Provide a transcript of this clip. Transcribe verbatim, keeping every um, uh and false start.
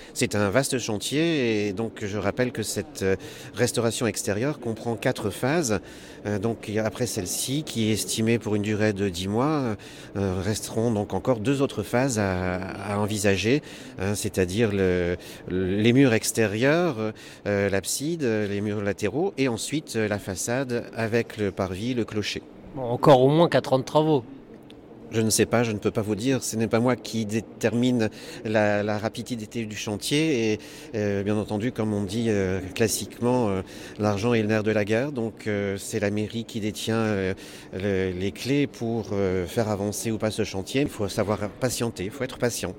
C'est un vaste chantier et donc je rappelle que cette euh, restauration extérieure comprend quatre phases. Euh, Donc après celle-ci, qui est estimée pour une durée de dix mois, euh, resteront donc encore deux autres phases à, à envisager, hein, c'est-à-dire le- les murs extérieurs, euh, l'abside, les murs latéraux et ensuite euh, la façade avec le parvis, le clocher. Bon, encore au moins quatre ans de travaux. Je ne sais pas, je ne peux pas vous dire, ce n'est pas moi qui détermine la, la rapidité du chantier et euh, bien entendu, comme on dit euh, classiquement, euh, l'argent est le nerf de la guerre, donc euh, c'est la mairie qui détient euh, le- les clés pour euh, faire avancer ou pas ce chantier. Il faut savoir patienter, il faut être patient.